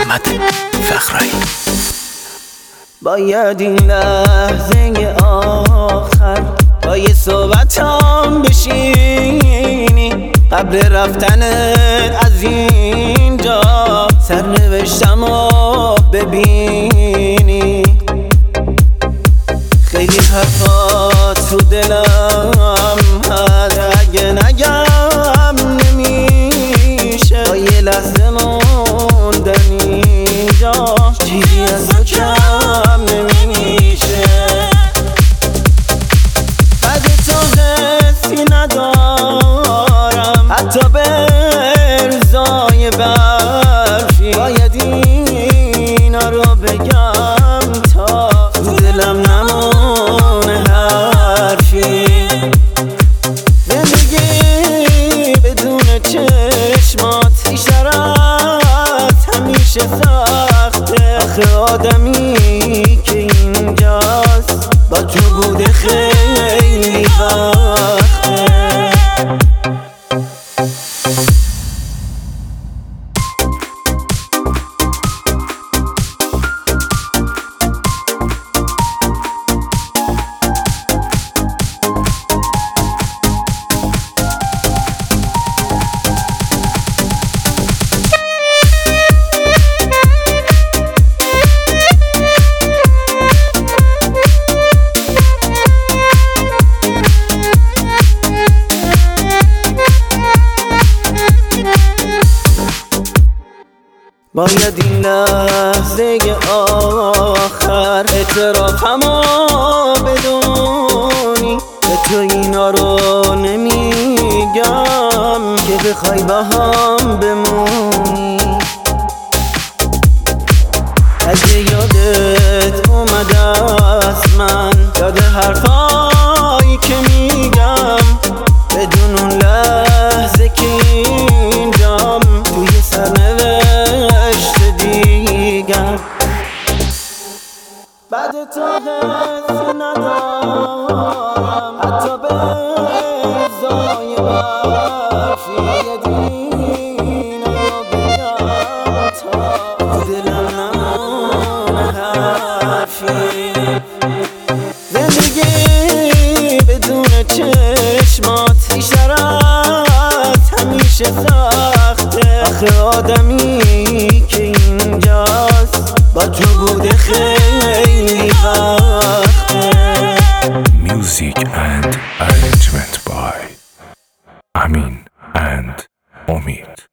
احمد فخرایی. باید این لحظه آخر با یه صحبتام بشینی، قبل رفتنت از اینجا سرنوشتمو ببینی. خیلی حرفات رو دلم هست، اگه نگم نمیشه. با یه لحظه موندن اینجا چیزی از تو کم نمیشه. بعد تو حسی ندارم حتی به ارزای برفی. باید اینا رو بگم تا تو دلم نمونه حرفی. زندگی بدون چشمات بیشتر از همیشه سخته. آخه آدمی که اینجاست با تو بوده خیلی وقته. باید این لحظه آخر اعترافمو بدونی. به تو اینا رو نمیگم که بخوای با هم بمونی. اگه یادت اومده از من، یاد حرفایی که میگم، بدون اون لحظه که اینجام توی سرنوشت دیگم. بعد تو حسی ندارم حتی به ارزای برفی. اینا رو بگم تا دلم نمونه حرفی. زندگی بدون چشمات بیشتر از همیشه سخته. آخه آدمی که اینجاست با تو بوده خیلی وقته. Music and arrangement by Amin and Omid.